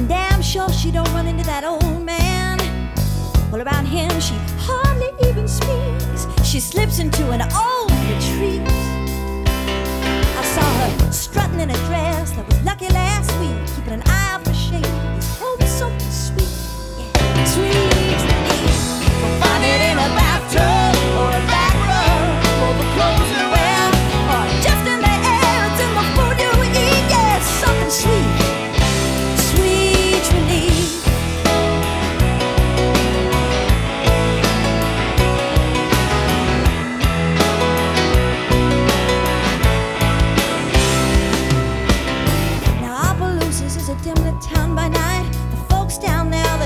damn sure she don't run into that old man. Well, around him she hardly even speaks. She slips into an old retreat. I saw her strutting in a dress that was lucky last week, keeping an eye out for shade. It's told me something sweet, yeah, sweet relief. You'll find it in a bathtub or a back rub, or the clothes you wear, or just in the air. It's in the food you eat, yeah, it's something sweet, sweet relief. Now Opelousas is a dim-lit town by night. The folks down there